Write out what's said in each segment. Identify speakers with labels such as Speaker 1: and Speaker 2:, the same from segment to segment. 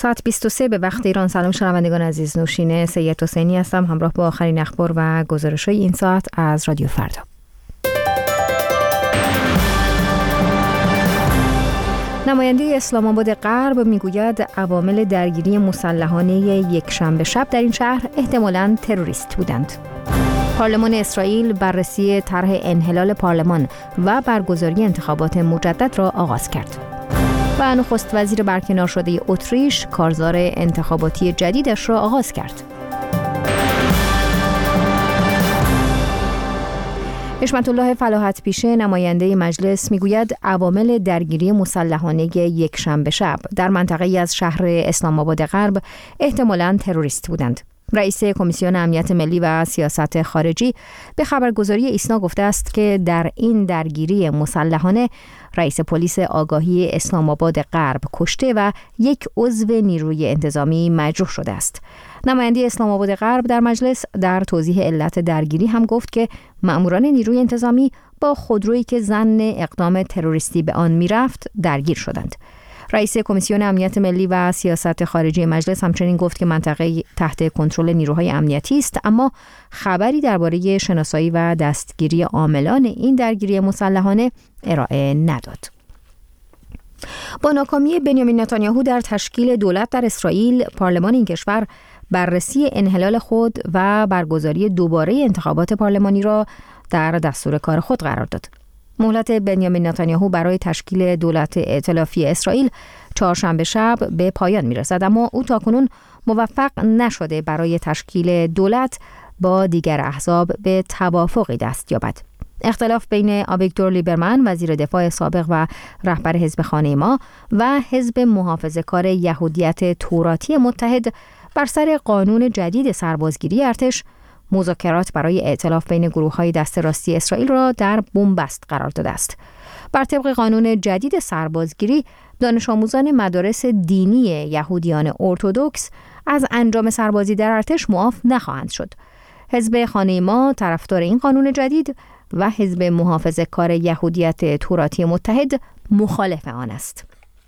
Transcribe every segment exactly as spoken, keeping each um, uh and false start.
Speaker 1: ساعت بیست و سه به وقت ایران. سلام شنوندگان عزیز، نوشین سید حسینی هستم همراه با آخرین اخبار و گزارش‌های این ساعت از رادیو فردا. نماینده اسلام آباد غرب میگوید عوامل درگیری مسلحانه یک شنبه شب در این شهر احتمالاً تروریست بودند. پارلمان اسرائیل بررسی طرح انحلال پارلمان و برگزاری انتخابات مجدد را آغاز کرد. و نخست وزیر برکنار شده اتریش کارزار انتخاباتی جدیدش را آغاز کرد. حشمت الله فلاحت پیشه نماینده مجلس میگوید عوامل درگیری مسلحانه یک شنبه شب در منطقه‌ای از شهر اسلام آباد غرب احتمالاً تروریست بودند. رئیس کمیسیون امنیت ملی و سیاست خارجی به خبرگزاری ایسنا گفته است که در این درگیری مسلحانه رئیس پلیس آگاهی اسلام آباد غرب کشته و یک عضو نیروی انتظامی مجروح شده است. نماینده اسلام آباد غرب در مجلس در توضیح علت درگیری هم گفت که مأموران نیروی انتظامی با خودرویی که ظن اقدام تروریستی به آن میرفت درگیر شدند. رئیس کمیسیون امنیت ملی و سیاست خارجی مجلس همچنین گفت که منطقه تحت کنترل نیروهای امنیتی است، اما خبری درباره شناسایی و دستگیری عاملان این درگیری مسلحانه ارائه نداد. با ناکامی بنیامین نتانیاهو در تشکیل دولت در اسرائیل، پارلمان این کشور بررسی انحلال خود و برگزاری دوباره انتخابات پارلمانی را در دستور کار خود قرار داد. مهلت بنیامین نتانیاهو برای تشکیل دولت ائتلافی اسرائیل چهارشنبه شب به پایان میرسد، اما او تاکنون موفق نشده برای تشکیل دولت با دیگر احزاب به توافقی دست یابد. اختلاف بین آویگدور لیبرمن وزیر دفاع سابق و رهبر حزب خانه ما و حزب محافظه‌کار یهودیت توراتی متحد بر سر قانون جدید سربازگیری ارتش مذاکرات برای ائتلاف بین گروه‌های دست راستی اسرائیل را در بنبست قرار داده است. بر طبق قانون جدید سربازگیری، دانش آموزان مدارس دینی یهودیان ارتدوکس از انجام سربازی در ارتش معاف نخواهند شد. حزب خانه ما طرفدار این قانون جدید و حزب محافظه‌کار یهودیت توراتی متحد مخالف آن است.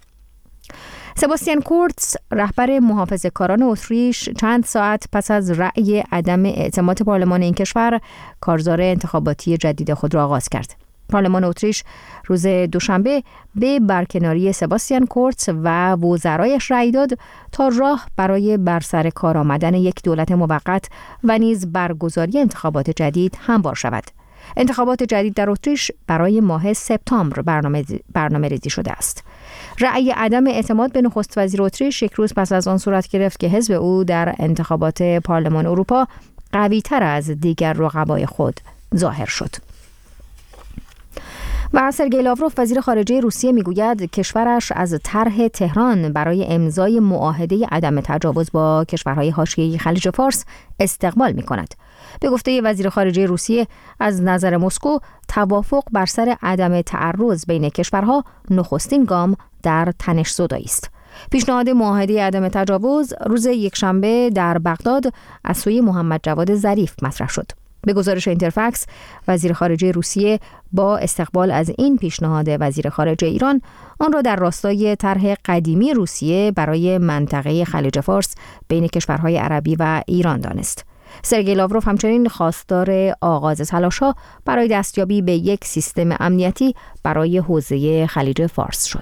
Speaker 1: سباستیان کورتز رهبر محافظه‌کاران اتریش چند ساعت پس از رأی عدم اعتماد پارلمان این کشور کارزار انتخاباتی جدید خود را آغاز کرد. پارلمان اتریش روز دوشنبه به برکناری سباستیان کورتز و وزرایش رأی داد تا راه برای بر سر کار آمدن یک دولت موقت و نیز برگزاری انتخابات جدید هموار شود. انتخابات جدید در اتریش برای ماه سپتامبر برنامه برنامه ریزی شده است. رأی عدم اعتماد به نخست وزیر اتریش یک روز پس از آن صورت گرفت که حزب او در انتخابات پارلمان اروپا قوی‌تر از دیگر رقبای خود ظاهر شد. و سرگئی لاوروف وزیر خارجه روسیه میگوید کشورش از طرح تهران برای امضای معاهده عدم تجاوز با کشورهای حاشیه‌ای خلیج فارس استقبال می‌کند. به گفته وزیر خارجه روسیه، از نظر مسکو توافق بر سر عدم تعرض بین کشورها نخستین گام در تنش‌زدایی است. پیشنهاد معاهده عدم تجاوز روز یکشنبه در بغداد از سوی محمد جواد ظریف مطرح شد. به گزارش اینترفکس، وزیر خارجه روسیه با استقبال از این پیشنهاد وزیر خارجه ایران، آن را در راستای طرح قدیمی روسیه برای منطقه خلیج فارس بین کشورهای عربی و ایران دانست. سرگئی لاوروف همچنین خواستار آغاز تلاش‌ها برای دستیابی به یک سیستم امنیتی برای حوزه خلیج فارس شد.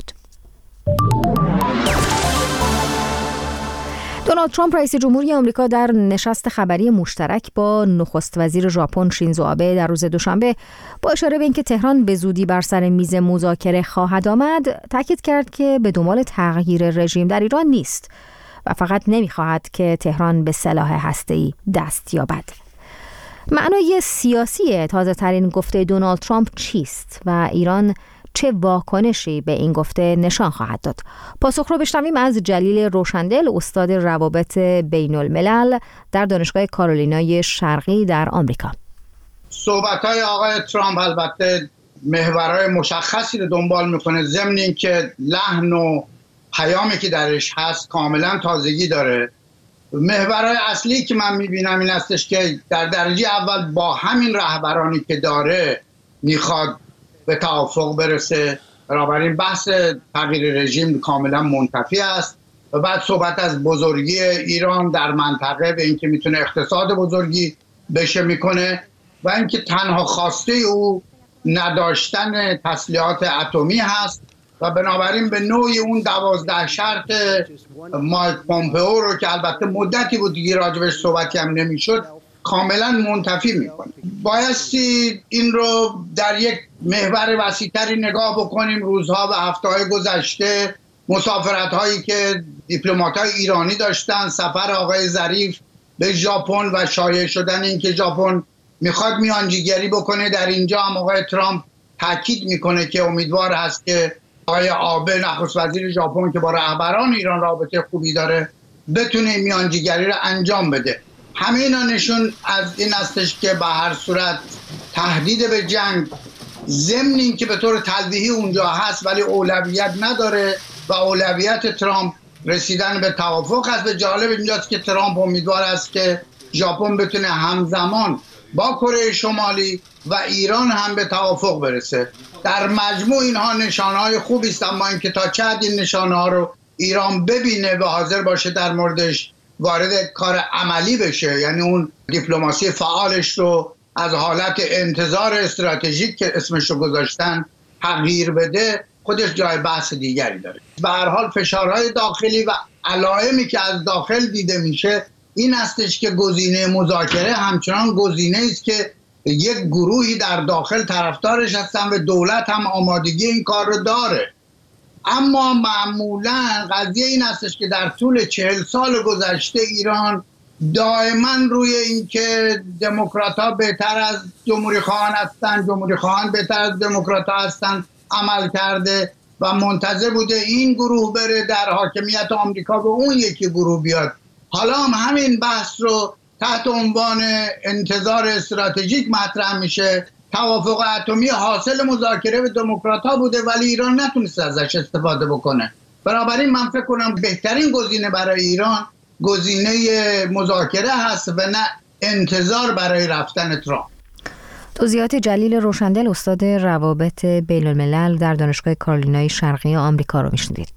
Speaker 1: دونالد ترامپ رئیس جمهوری آمریکا در نشست خبری مشترک با نخست وزیر ژاپن شینزو آبه در روز دوشنبه با اشاره به اینکه تهران به زودی بر سر میز مذاکره خواهد آمد، تاکید کرد که به دنبال تغییر رژیم در ایران نیست و فقط نمی‌خواهد که تهران به سلاح هسته‌ای دست یابد. معنای سیاسی تازه‌ترین گفته دونالد ترامپ چیست و ایران چه واکنشی به این گفته نشان خواهد داد؟ پاسخ رو بشنویم از جلیل روشندل، استاد روابط بین الملل در دانشگاه کارولینای شرقی در آمریکا.
Speaker 2: صحبت‌های آقای ترامپ البته محورهای مشخصی رو دنبال میکنه، ضمن اینکه لحن و پیامی که درش هست کاملا تازگی داره. محورهای اصلی که من میبینم این هستش که در درجه اول با همین رهبرانی که داره میخواد به توافق برسه، بنابراین بحث تغییر رژیم کاملا منتفی است. و بعد صحبت از بزرگی ایران در منطقه به اینکه میتونه اقتصاد بزرگی بشه میکنه و اینکه تنها خواسته او نداشتن تسلیحات اتمی هست و بنابراین به نوعی اون دوازده شرط مایک پومپئو رو که البته مدتی بود دیگه راجبش صحبتی هم نمیشد کاملا منتفی میکنه. بایستی این رو در یک محور وسیع‌تری نگاه بکنیم. روزها و هفته‌های گذشته مسافرت هایی که دیپلمات‌های ایرانی داشتن، سفر آقای ظریف به ژاپن و شایع شدن این که ژاپن میخواد میانجیگری بکنه در اینجا، هم آقای ترامپ تاکید میکنه که امیدوار هست که آقای آبه نخست وزیر ژاپن که با رهبران ایران رابطه خوبی داره بتونه میانجیگری رو انجام بده. همه اینا نشون از این هستش که به هر صورت تهدید به جنگ ضمن این که به طور تلویحی اونجا هست ولی اولویت نداره و اولویت ترامپ رسیدن به توافق هست. به جالب اینجاست که ترامپ امیدوار است که ژاپن بتونه همزمان با کره شمالی و ایران هم به توافق برسه. در مجموع اینها نشانه‌های خوبی است، اما اینکه تا چه حد این نشانه‌ها رو ایران ببینه و حاضر باشه در موردش وارد کار عملی بشه، یعنی اون دیپلماسی فعالش رو از حالت انتظار استراتژیک که اسمش رو گذاشتن تغییر بده، خودش جای بحث دیگری داره. به هر حال فشارهای داخلی و علائمی که از داخل دیده میشه این هستش که گزینه مذاکره همچنان گزینه است که یک گروهی در داخل طرفدارش هستن و دولت هم آمادگی این کار رو داره. اما معمولا قضیه این هستش که در طول چهل سال گذشته ایران دائما روی اینکه دموکرات‌ها بهتر از جمهوری خواهان هستن، جمهوری خواهان بهتر از دموکرات‌ها هستن عمل کرده و منتظر بوده این گروه بره در حاکمیت آمریکا و اون یکی گروه بیاد. حالا هم همین بحث رو تحت عنوان انتظار استراتژیک مطرح میشه. توافق اتمی حاصل مذاکره به دموکرات‌ها بوده ولی ایران نتونسته ازش استفاده بکنه. بنابراین من فکر کنم بهترین گزینه برای ایران گزینه مذاکره هست و نه انتظار برای رفتن ترامپ.
Speaker 1: توضیحات جلیل روشندل، استاد روابط بین الملل در دانشگاه کارولینای شرقی آمریکا رو میشنیدید.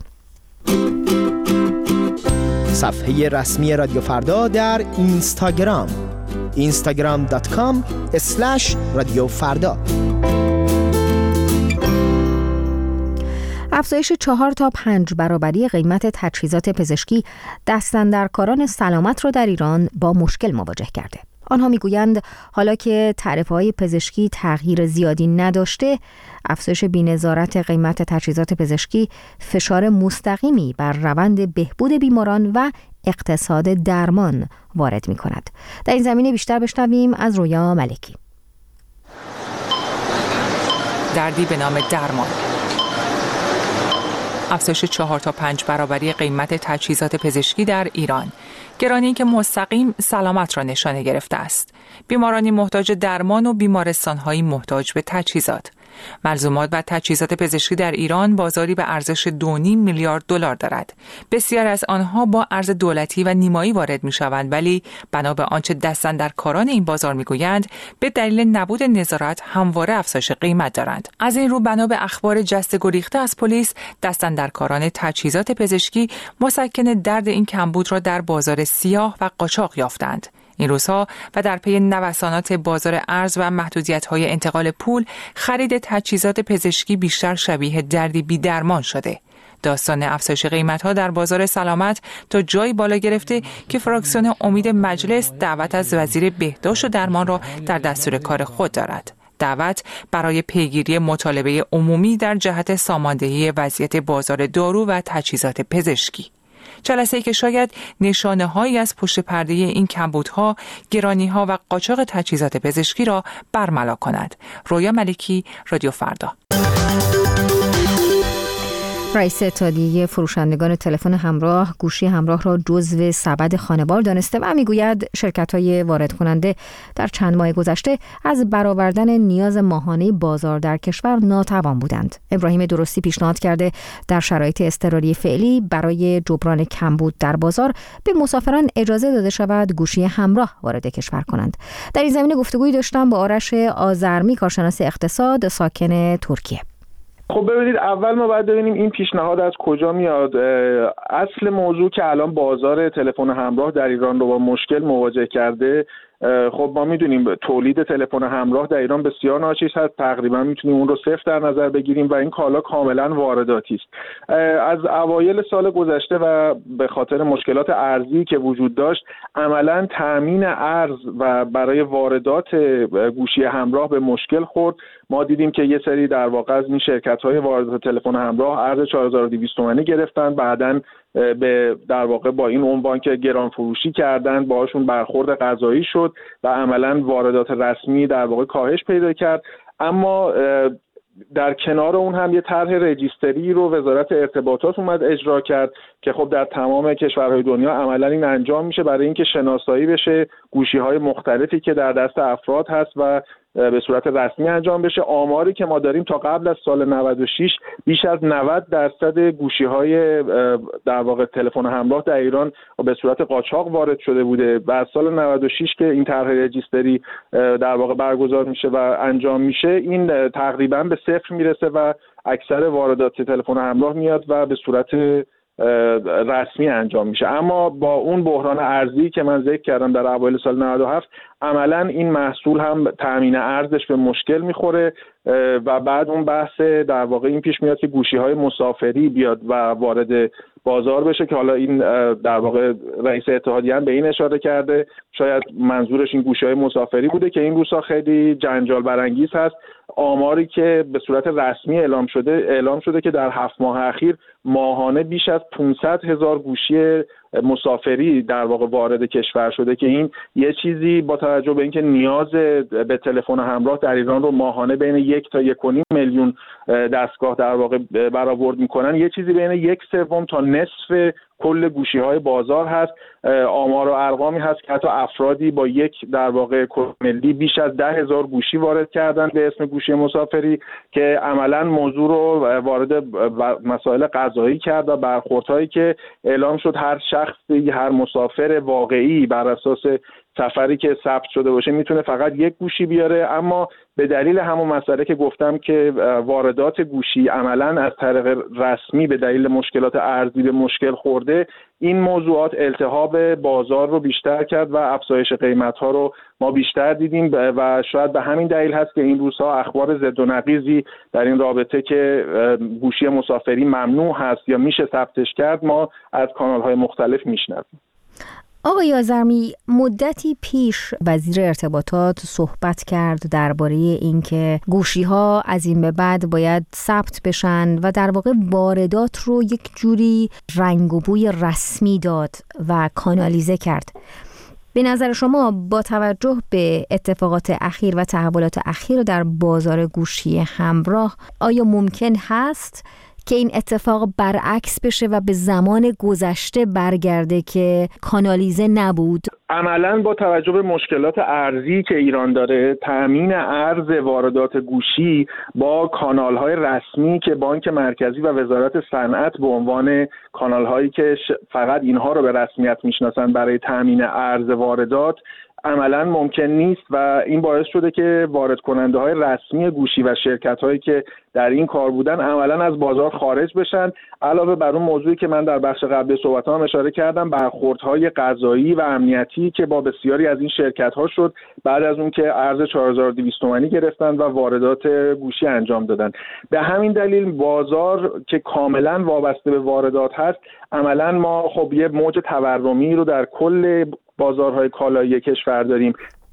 Speaker 3: صفحه رسمی رادیو فردا در اینستاگرام اینستاگرام دات کام اسلش رادیو فردا.
Speaker 1: افزایش چهار تا پنج برابری قیمت تجهیزات پزشکی دستاندرکاران سلامت را در ایران با مشکل مواجه کرده. آنها میگویند حالا که تعرفه‌های پزشکی تغییر زیادی نداشته، افزایش بی‌نظارت قیمت تجهیزات پزشکی فشار مستقیمی بر روند بهبود بیماران و اقتصاد درمان وارد می‌کند. در این زمینه بیشتر بشنویم از رویا ملکی.
Speaker 4: دردی به نام درمان. افزایش چهار تا پنج برابری قیمت تجهیزات پزشکی در ایران، گرانی که مستقیم سلامت را نشانه گرفته است. بیمارانی محتاج درمان و بیمارستان‌هایی محتاج به تجهیزات. ملزومات و تجهیزات پزشکی در ایران بازاری به ارزش دو و نیم میلیارد دلار دارد. بسیار از آنها با ارز دولتی و نیمایی وارد می‌شوند، ولی بنا به آنچه دستاندرکاران این بازار می‌گویند به دلیل نبود نظارت همواره افزایش قیمت دارند. از این رو بنا به اخبار جست گریخته از پلیس، دستاندرکاران تجهیزات پزشکی مسکن درد این کمبود را در بازار سیاه و قاچاق یافتند. این روزها و در پی نوسانات بازار ارز و محدودیت‌های انتقال پول، خرید تجهیزات پزشکی بیشتر شبیه دردی بی درمان شده. داستان افزایش قیمت‌ها در بازار سلامت تا جایی بالا گرفته که فراکسیون امید مجلس دعوت از وزیر بهداشت و درمان را در دستور کار خود دارد. دعوت برای پیگیری مطالبه عمومی در جهت ساماندهی وضعیت بازار دارو و تجهیزات پزشکی. جلسه‌ای که شاید نشانه‌هایی از پشت پرده این کمبودها، گرانی‌ها و قاچاق تجهیزات پزشکی را برملا کند. رویا ملکی، رادیو فردا.
Speaker 1: رئیس اتحادیه فروشندگان تلفن همراه گوشی همراه را جزو سبد خانوار دانسته و میگوید شرکت‌های وارد کننده در چند ماه گذشته از برآوردن نیاز ماهانه بازار در کشور ناتوان بودند. ابراهیم درستی پیشنهاد کرده در شرایط اضطراری فعلی برای جبران کمبود در بازار به مسافران اجازه داده شود گوشی همراه وارد کشور کنند. در این زمینه گفتگویی داشتم با آرش آذرمی، کارشناس اقتصاد ساکن ترکیه.
Speaker 5: خب ببینید، اول ما باید ببینیم این پیشنهاد از کجا میاد. اصل موضوع که الان بازار تلفن همراه در ایران رو با مشکل مواجه کرده، خب ما میدونیم تولید تلفن همراه در ایران بسیار ناچیز هست، تقریبا میتونیم اون رو صفر در نظر بگیریم و این کالا کاملا وارداتی است. از اوایل سال گذشته و به خاطر مشکلات ارزی که وجود داشت، عملا تامین ارز و برای واردات گوشی همراه به مشکل خورد. ما دیدیم که یه سری در واقع از این شرکت‌های واردات تلفن همراه ارز چهار هزار و دویست تومانی گرفتن، بعداً به در واقع با این عنوان که گران فروشی کردن باهاشون برخورد قضایی شد و عملاً واردات رسمی در واقع کاهش پیدا کرد. اما در کنار اون هم یه طرح رجیستری رو وزارت ارتباطات اومد اجرا کرد که خب در تمام کشورهای دنیا عملاً این انجام میشه برای اینکه شناسایی بشه گوشی‌های مختلفی که در دست افراد هست و به صورت رسمی انجام بشه. آماری که ما داریم تا قبل از سال نود و شش بیش از نود درصد گوشی‌های در واقع تلفن همراه در ایران به صورت قاچاق وارد شده بوده و از سال نود و شش که این طرح رجیستری در واقع برگزار میشه و انجام میشه، این تقریبا به صفر میرسه و اکثر واردات تلفن همراه میاد و به صورت رسمی انجام میشه. اما با اون بحران ارزی که من ذکر کردم در اوایل سال نود و هفت، عملا این محصول هم تامین ارزش به مشکل میخوره و بعد اون بحث در واقع این پیش میاد که گوشی‌های مسافری بیاد و وارد بازار بشه که حالا این در واقع رئیس اتحادیه هم به این اشاره کرده، شاید منظورش این گوشی‌های مسافری بوده که این روزها خیلی جنجال برانگیز هست. آماری که به صورت رسمی اعلام شده اعلام شده که در هفت ماه اخیر ماهانه بیش از پانصد هزار گوشی مسافری در واقع وارد کشور شده که این یه چیزی با توجه به اینکه نیاز به تلفن همراه در ایران رو ماهانه بین یک تا یک و نیم میلیون دستگاه در واقع برآورد میکنن، یه چیزی بین یک سوم تا نصف کل گوشی‌های بازار هست. آمار و ارقامی هست که حتی افرادی با یک در واقع ملی بیش از ده هزار گوشی وارد کردن به اسم گوشی مسافری که عملاً موضوع رو وارد مسائل قضایی کرد و برخوردهایی که اعلام شد هر شخصی، هر مسافر واقعی بر اساس سفری که ثبت شده باشه میتونه فقط یک گوشی بیاره. اما به دلیل همون مسئله که گفتم که واردات گوشی عملاً از طریق رسمی به دلیل مشکلات ارزی به مشکل خورده، این موضوعات التهاب بازار رو بیشتر کرد و افزایش قیمت‌ها رو ما بیشتر دیدیم و شاید به همین دلیل هست که این روزها اخبار ضد و نقیضی در این رابطه که گوشی مسافری ممنوع هست یا میشه ثبتش کرد ما از کانال‌های مختلف میشنویم.
Speaker 1: آقای آذرمی، مدتی پیش وزیر ارتباطات صحبت کرد درباره اینکه گوشی‌ها از این به بعد باید ثبت بشن و در واقع واردات رو یک جوری رنگ و بوی رسمی داد و کانالیزه کرد. به نظر شما با توجه به اتفاقات اخیر و تحولات اخیر در بازار گوشی همراه آیا ممکن هست که این اتفاق برعکس بشه و به زمان گذشته برگرده که کانالیزه نبود؟
Speaker 5: عملاً با توجه به مشکلات ارزی که ایران داره، تامین ارز واردات گوشی با کانال‌های رسمی که بانک مرکزی و وزارت صنعت به عنوان کانال‌هایی که فقط اینها رو به رسمیت میشناسن برای تامین ارز واردات عملاً ممکن نیست و این باعث شده که وارد کننده های رسمی گوشی و شرکت هایی که در این کار بودن عملاً از بازار خارج بشن. علاوه بر اون موضوعی که من در بخش قبلی صحبتام اشاره کردم، برخوردهای قضایی و امنیتی که با بسیاری از این شرکت ها شد بعد از اون که ارز چهار هزار و دویست تومانی گرفتن و واردات گوشی انجام دادن. به همین دلیل بازار که کاملاً وابسته به واردات هست، عملاً ما خب یه موج تورمی رو در کل بازارهای کالایی کشور داریم.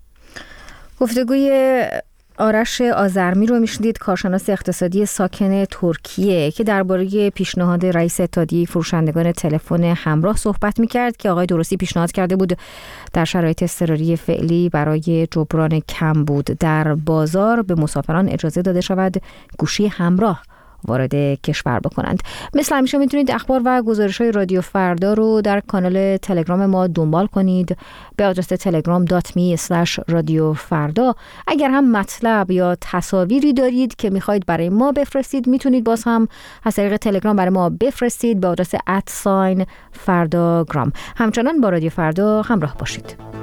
Speaker 1: گفتگوی آرش آذرمی رو میشنید، کارشناس اقتصادی ساکن ترکیه که درباره پیشنهاد رئیس اتحادیه فروشندگان تلفن همراه صحبت میکرد که آقای درستی پیشنهاد کرده بود در شرایط اضطراری فعلی برای جبران کمبود در بازار به مسافران اجازه داده شود گوشی همراه وارد کشور بکنند. مثل همیشه میتونید اخبار و گزارش‌های رادیو فردا رو در کانال تلگرام ما دنبال کنید به آدرس تلگرام دات می اسلش رادیو فردا. اگر هم مطلب یا تصاویری دارید که میخواید برای ما بفرستید، میتونید باز هم از طریق تلگرام برای ما بفرستید به آدرس ات ساین فرداگرام. همچنان با رادیو فردا همراه باشید.